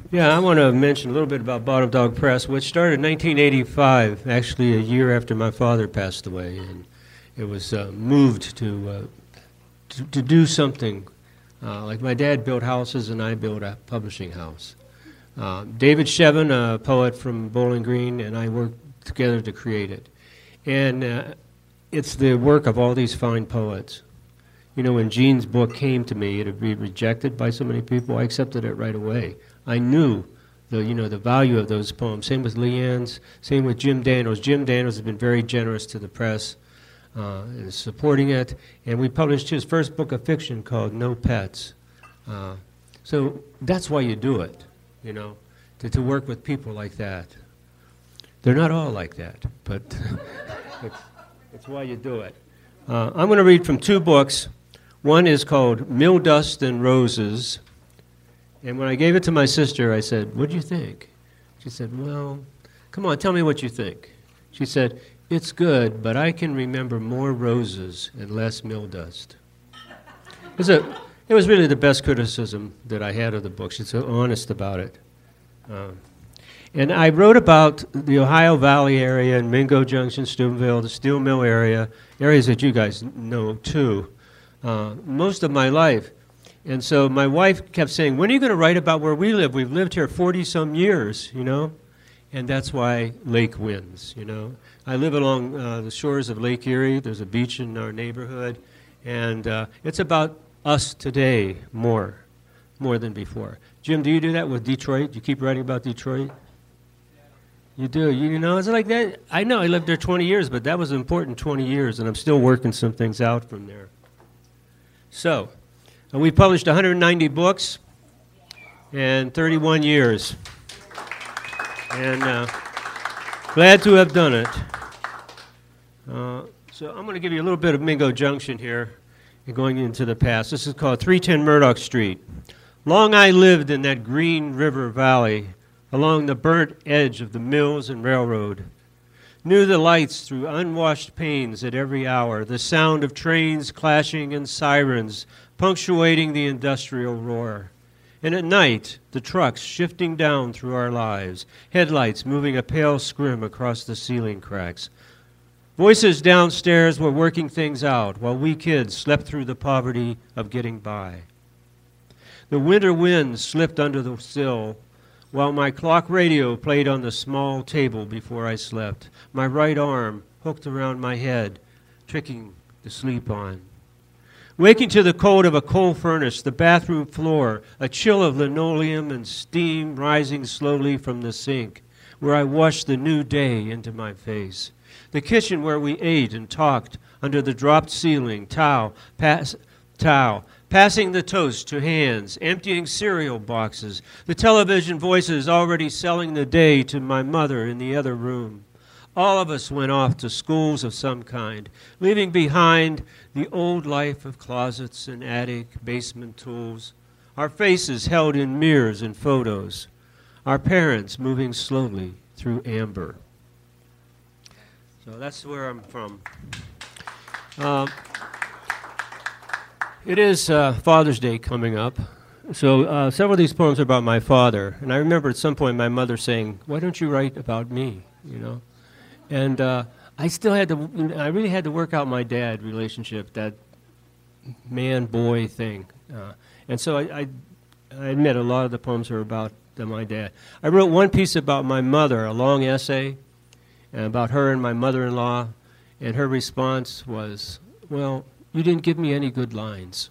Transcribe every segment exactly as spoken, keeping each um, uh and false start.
Yeah, I want to mention a little bit about Bottom Dog Press, which started in nineteen eighty-five, actually a year after my father passed away, and it was uh, moved to, uh, to to do something. Uh, like my dad built houses, and I built a publishing house. Uh, David Shevin, a poet from Bowling Green, and I worked together to create it. And uh, it's the work of all these fine poets. You know, when Gene's book came to me, it had been rejected by so many people, I accepted it right away. I knew the, you know, the value of those poems. Same with Leanne's, same with Jim Daniels. Jim Daniels has been very generous to the press, uh, in supporting it. And we published his first book of fiction called No Pets. Uh, so that's why you do it. You know, to, to work with people like that. They're not all like that, but it's, it's why you do it. Uh, I'm going to read from two books. One is called Mill Dust and Roses. And when I gave it to my sister, I said, "What do you think?" She said, "Well, come on, tell me what you think." She said, "It's good, but I can remember more roses and less mill dust." It was, a, it was really the best criticism that I had of the book. She's so honest about it. Uh, and I wrote about the Ohio Valley area and Mingo Junction, Steubenville, the steel mill area, areas that you guys know too, uh, most of my life. And so my wife kept saying, "When are you going to write about where we live? We've lived here forty-some years, you know?" And that's why Lake wins, you know. I live along uh, the shores of Lake Erie. There's a beach in our neighborhood. And uh, it's about us today more, more than before. Jim, do you do that with Detroit? Do you keep writing about Detroit? You do. You, you know, it's like that. I know I lived there twenty years, but that was an important twenty years, and I'm still working some things out from there. So, uh, we published one hundred ninety books in thirty-one years. And uh, glad to have done it. Uh, so I'm going to give you a little bit of Mingo Junction here, and going into the past. This is called three ten Murdoch Street. Long I lived in that green river valley, along the burnt edge of the mills and railroad. Knew the lights through unwashed panes at every hour, the sound of trains clashing and sirens punctuating the industrial roar. And at night, the trucks shifting down through our lives, headlights moving a pale scrim across the ceiling cracks. Voices downstairs were working things out while we kids slept through the poverty of getting by. The winter wind slipped under the sill while my clock radio played on the small table before I slept, my right arm hooked around my head, tricking to sleep on. Waking to the cold of a coal furnace, the bathroom floor, a chill of linoleum and steam rising slowly from the sink, where I washed the new day into my face. The kitchen where we ate and talked under the dropped ceiling, towel, pass, towel, passing the toast to hands, emptying cereal boxes, the television voices already selling the day to my mother in the other room. All of us went off to schools of some kind, leaving behind the old life of closets and attic, basement tools, our faces held in mirrors and photos, our parents moving slowly through amber. So that's where I'm from. Uh, it is uh, Father's Day coming up. So uh, several of these poems are about my father. And I remember at some point my mother saying, "Why don't you write about me?" You know? And uh, I still had to, I really had to work out my dad relationship, that man-boy thing. Uh, and so I, I, I admit a lot of the poems are about uh, my dad. I wrote one piece about my mother, a long essay about her and my mother-in-law, and her response was, "Well, you didn't give me any good lines."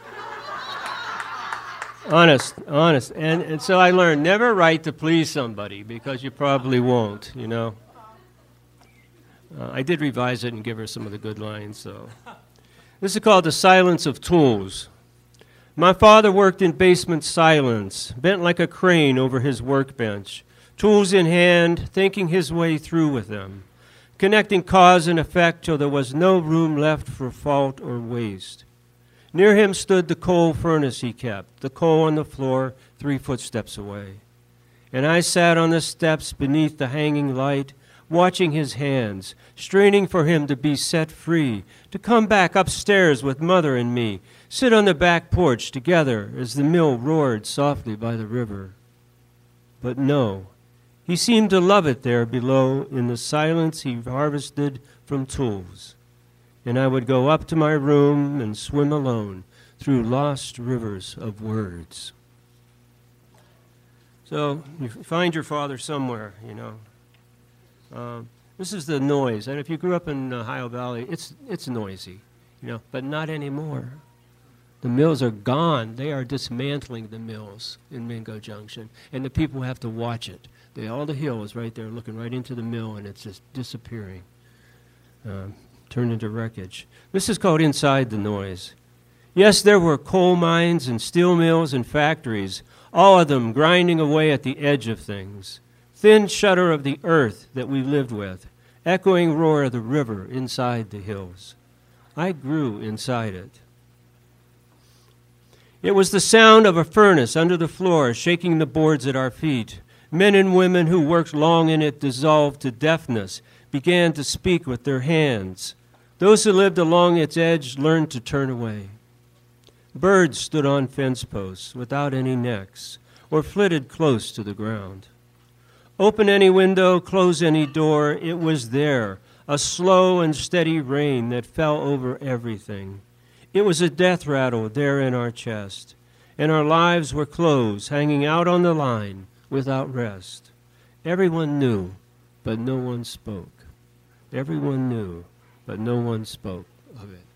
Honest, honest. And, and so I learned, never write to please somebody, because you probably won't, you know. Uh, I did revise it and give her some of the good lines. So, this is called The Silence of Tools. My father worked in basement silence, bent like a crane over his workbench, tools in hand, thinking his way through with them, connecting cause and effect till there was no room left for fault or waste. Near him stood the coal furnace he kept, the coal on the floor three footsteps away. And I sat on the steps beneath the hanging light, watching his hands, straining for him to be set free, to come back upstairs with Mother and me, sit on the back porch together as the mill roared softly by the river. but no. He seemed to love it there below in the silence he harvested from tools. And I would go up to my room and swim alone through lost rivers of words. So you find your father somewhere, you know. Um, this is the noise. And if you grew up in Ohio Valley, it's it's noisy, you know, but not anymore. The mills are gone. They are dismantling the mills in Mingo Junction, and the people have to watch it. They, all the hill is right there looking right into the mill, and it's just disappearing, uh, turned into wreckage. This is called Inside the Noise. Yes, there were coal mines and steel mills and factories, all of them grinding away at the edge of things. Thin shudder of the earth that we lived with, echoing roar of the river inside the hills. I grew inside it. It was the sound of a furnace under the floor, shaking the boards at our feet. Men and women who worked long in it, dissolved to deafness, began to speak with their hands. Those who lived along its edge learned to turn away. Birds stood on fence posts without any necks, or flitted close to the ground. Open any window, close any door, it was there, a slow and steady rain that fell over everything. It was a death rattle there in our chest, and our lives were clothes hanging out on the line without rest. Everyone knew, but no one spoke. Everyone knew, but no one spoke of it.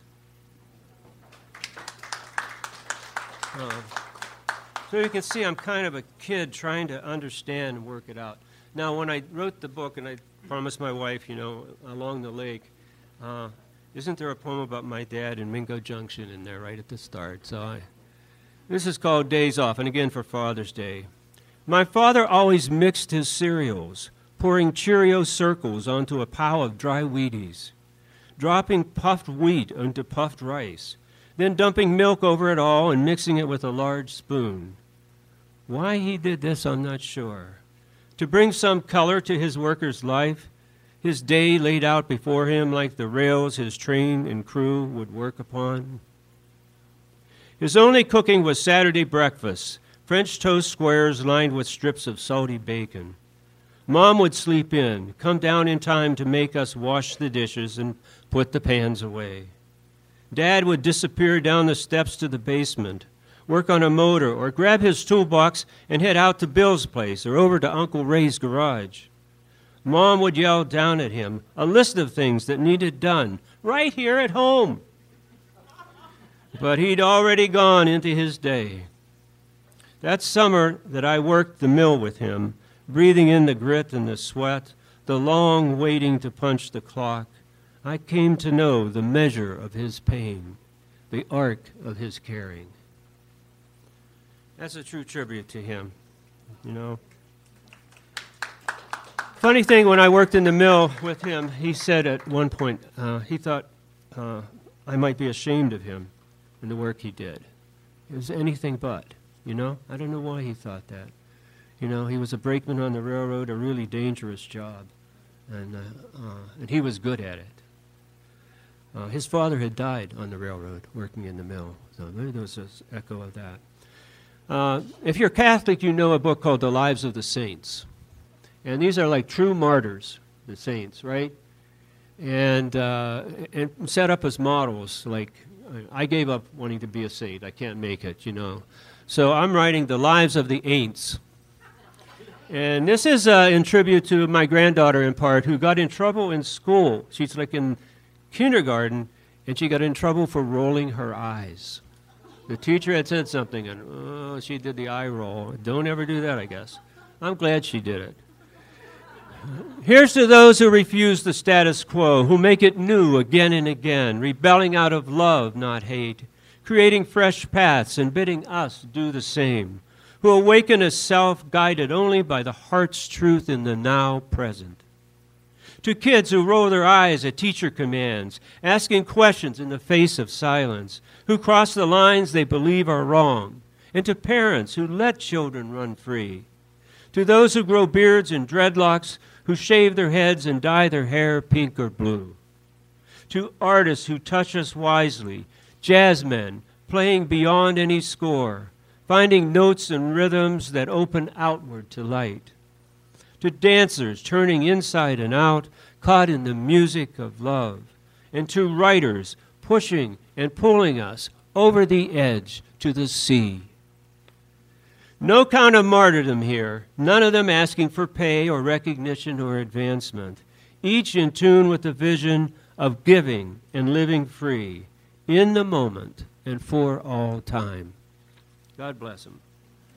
Uh, so you can see I'm kind of a kid trying to understand and work it out. Now, when I wrote the book, and I promised my wife, you know, along the lake, uh, isn't there a poem about my dad in Mingo Junction in there right at the start? So I, this is called Days Off, and again for Father's Day. My father always mixed his cereals, pouring Cheerio circles onto a pile of dry Wheaties, dropping puffed wheat onto puffed rice, then dumping milk over it all and mixing it with a large spoon. Why he did this, I'm not sure. To bring some color to his worker's life, his day laid out before him like the rails his train and crew would work upon. His only cooking was Saturday breakfast, French toast squares lined with strips of salty bacon. Mom would sleep in, come down in time to make us wash the dishes and put the pans away. Dad would disappear down the steps to the basement, work on a motor, or grab his toolbox and head out to Bill's place or over to Uncle Ray's garage. Mom would yell down at him a list of things that needed done right here at home. But he'd already gone into his day. That summer that I worked the mill with him, breathing in the grit and the sweat, the long waiting to punch the clock, I came to know the measure of his pain, the arc of his caring. That's a true tribute to him, you know. Funny thing, when I worked in the mill with him, he said at one point, uh, he thought uh, I might be ashamed of him and the work he did. It was anything but, you know. I don't know why he thought that. You know, he was a brakeman on the railroad, a really dangerous job, and, uh, uh, and he was good at it. Uh, his father had died on the railroad working in the mill, so maybe there was an echo of that. Uh, if you're Catholic, you know a book called The Lives of the Saints. And these are like true martyrs, the saints, right? And, uh, and set up as models, like, I gave up wanting to be a saint. I can't make it, you know. So I'm writing The Lives of the Ain'ts. And this is uh, in tribute to my granddaughter, in part, who got in trouble in school. She's like in kindergarten, and she got in trouble for rolling her eyes. The teacher had said something, and oh, she did the eye roll. Don't ever do that, I guess. I'm glad she did it. Here's to those who refuse the status quo, who make it new again and again, rebelling out of love, not hate, creating fresh paths and bidding us do the same, who awaken a self guided only by the heart's truth in the now present. To kids who roll their eyes at teacher commands, asking questions in the face of silence, who cross the lines they believe are wrong, and to parents who let children run free. To those who grow beards and dreadlocks, who shave their heads and dye their hair pink or blue. To artists who touch us wisely, jazzmen playing beyond any score, finding notes and rhythms that open outward to light. To dancers turning inside and out, caught in the music of love. And to writers pushing and pulling us over the edge to the sea. No kind of martyrdom here, none of them asking for pay or recognition or advancement, each in tune with the vision of giving and living free, in the moment and for all time. God bless them.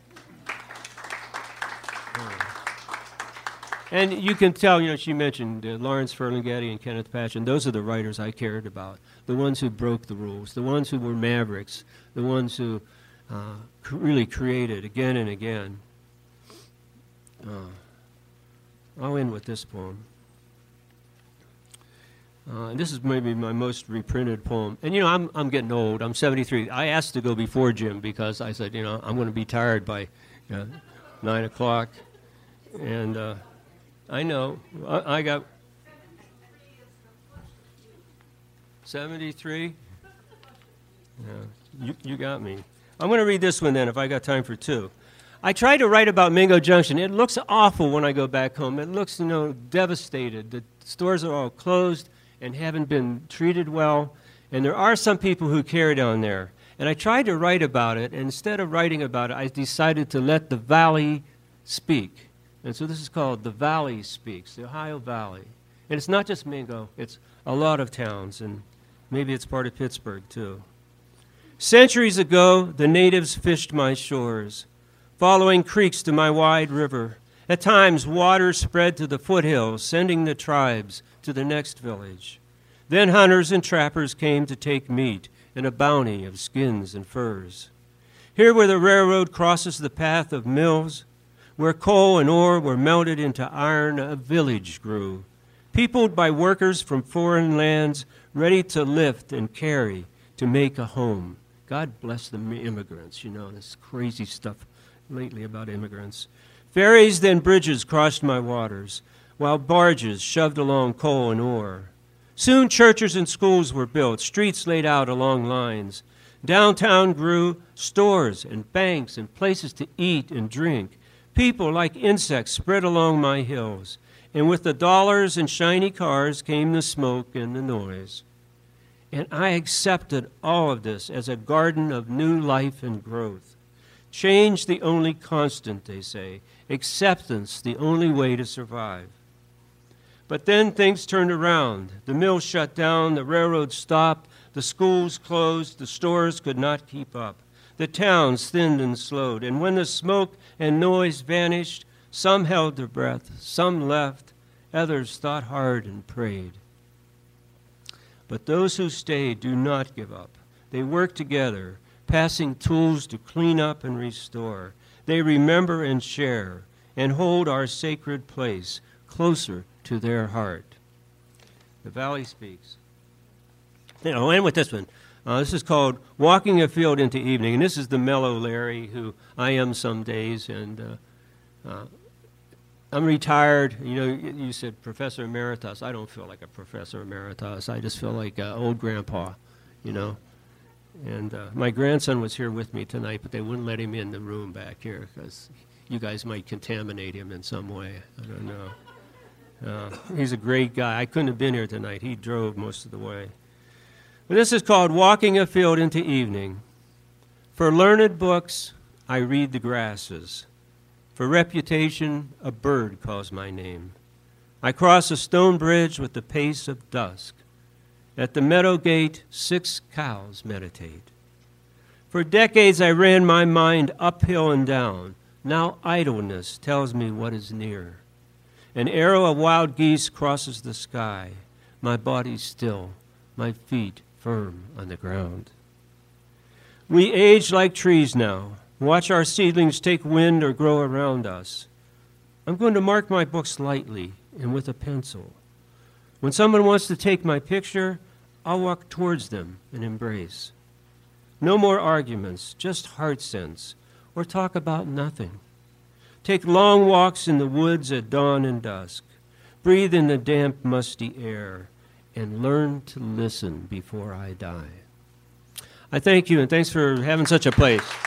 And you can tell, you know, she mentioned uh, Lawrence Ferlinghetti and Kenneth Patchen. Those are the writers I cared about, the ones who broke the rules, the ones who were mavericks, the ones who uh, cr- really created again and again. Uh, I'll end with this poem. Uh, and this is maybe my most reprinted poem. And, you know, I'm I'm getting old. I'm seventy-three. I asked to go before Jim because I said, you know, I'm going to be tired by uh, nine o'clock. And... Uh, I know. I, I got seventy-three. Yeah, you, you got me. I'm going to read this one then if I got time for two. I tried to write about Mingo Junction. It looks awful when I go back home. It looks, you know, devastated. The stores are all closed and haven't been treated well. And there are some people who care down there. And I tried to write about it. And instead of writing about it, I decided to let the valley speak. And so this is called The Valley Speaks, the Ohio Valley. And it's not just Mingo, it's a lot of towns, and maybe it's part of Pittsburgh, too. Centuries ago, the natives fished my shores, following creeks to my wide river. At times, water spread to the foothills, sending the tribes to the next village. Then hunters and trappers came to take meat and a bounty of skins and furs. Here where the railroad crosses the path of mills, where coal and ore were melted into iron, a village grew, peopled by workers from foreign lands, ready to lift and carry to make a home. God bless the immigrants, you know, this crazy stuff lately about immigrants. Ferries, then bridges crossed my waters, while barges shoved along coal and ore. Soon churches and schools were built, streets laid out along lines. Downtown grew stores and banks and places to eat and drink. People like insects spread along my hills, and with the dollars and shiny cars came the smoke and the noise. And I accepted all of this as a garden of new life and growth. Change the only constant, they say. Acceptance the only way to survive. But then things turned around. The mills shut down, the railroad stopped, the schools closed, the stores could not keep up. The towns thinned and slowed, and when the smoke and noise vanished, some held their breath, some left, others thought hard and prayed. But those who stayed do not give up. They work together, passing tools to clean up and restore. They remember and share, and hold our sacred place closer to their heart. The Valley Speaks. You know, I'll end with this one. Uh, this is called Walking a Field into Evening, and this is the mellow Larry who I am some days, and uh, uh, I'm retired. You know, you said Professor Emeritus. I don't feel like a Professor Emeritus. I just feel like uh, old grandpa, you know. And uh, my grandson was here with me tonight, but they wouldn't let him in the room back here because you guys might contaminate him in some way. I don't know. Uh, he's a great guy. I couldn't have been here tonight. He drove most of the way. This is called Walking a Field into Evening. For learned books, I read the grasses. For reputation, a bird calls my name. I cross a stone bridge with the pace of dusk. At the meadow gate, six cows meditate. For decades I ran my mind uphill and down. Now idleness tells me what is near. An arrow of wild geese crosses the sky. My body still, my feet firm on the ground. We age like trees now. Watch our seedlings take wind or grow around us. I'm going to mark my books lightly and with a pencil. When someone wants to take my picture, I'll walk towards them and embrace. No more arguments, just heart sense, or talk about nothing. Take long walks in the woods at dawn and dusk. Breathe in the damp, musty air, and learn to listen before I die. I thank you, and thanks for having such a place.